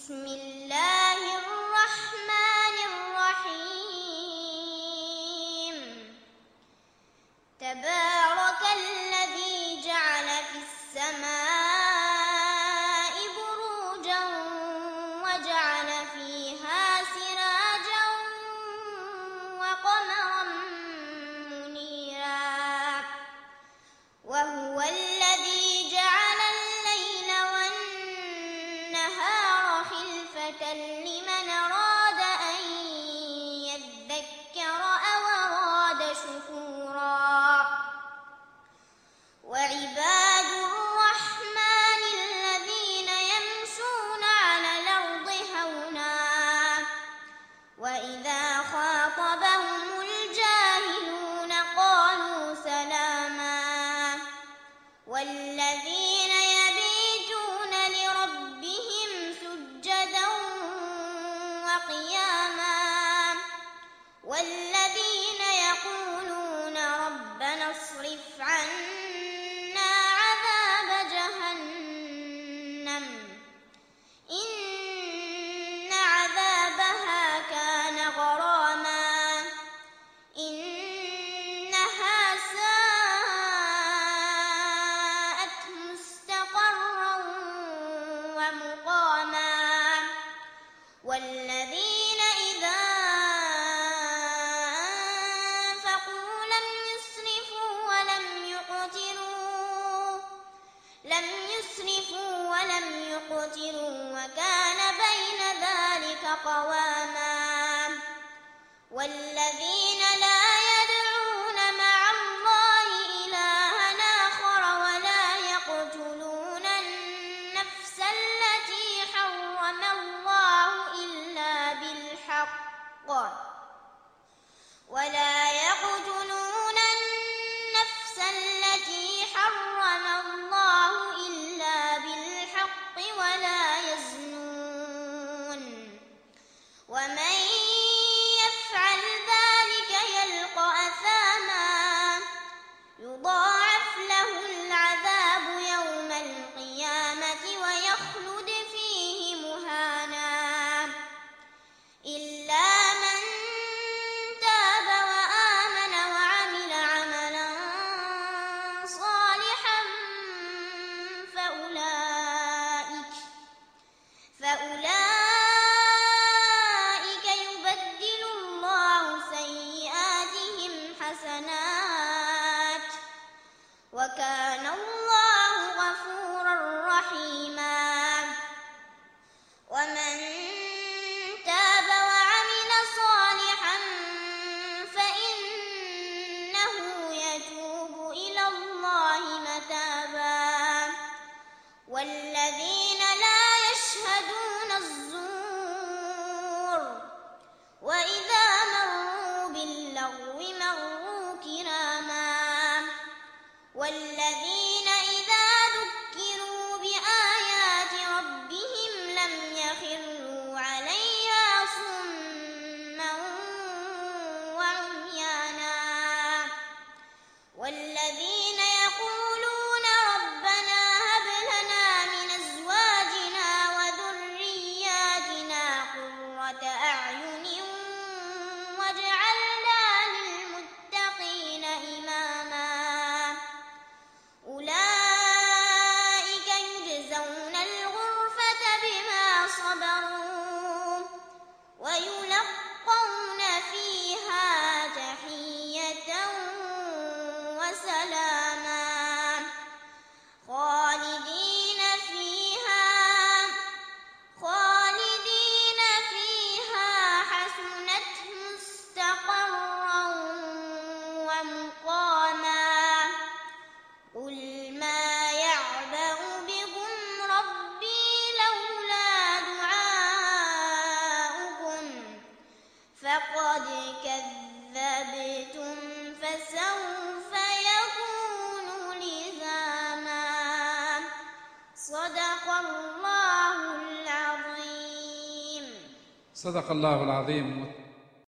بسم الله الرحمن الرحيم. تبارك الذي جعل في السماء بروجا وجعل فيها سراجا وقمرا منيرا، وهو الذي جعل الليل والنهار خلفة لمن أراد أن يذكر أو أراد شكورا. وعباد الرحمن الذين يمشون على الأرض هونا وإذا خاطبهم الجاهلون قالوا سلاما. والذين يبيتون لربهم سجدا وقياما، والذين يقولون ربنا اصرف عنا عذاب جهنم إن عذابها كان غراما إنها ساءت مستقرا ومقاما. والذين إذا أنفقوا لم يسرفوا ولم يقتروا وكان بين ذلك قواما. والذين لا يدعون مع الله إلها آخر ولا يقتلون النفس التي حرم الله إلا بالحق ولا يزنون، ومن يفعل ذلك يلقى أثاما يضاعف له العذاب يوم القيامة ويخلد فيه مهانا إلا من تاب وآمن وعمل عملا صالحا فأولئك يبدل الله سيئاتهم حسنات وكان الله غفورا رحيما. ومن تاب وعمل صالحا فإنه يتوب إلى الله متابا. والذين لا يشهدون الزور وإذا مروا باللغو مروا كراما. والذين إذا ذكروا بآيات ربهم لم يخروا عليها صما وعميانا. والذين يقولون ربنا هب لنا من أزواجنا وذرياتنا قرة أعين واجعلنا للمتقين إماما. أولئك يجزون الغرفة بما صبروا ويلقون فيها تحية وسلاما خالدين فيها حسنت مستقرا ومقاما. قل ما يعبأ بكم ربي لولا دعاؤكم فقد كذبتم فسوف يكون لزاما. صدق الله العظيم. صدق الله العظيم.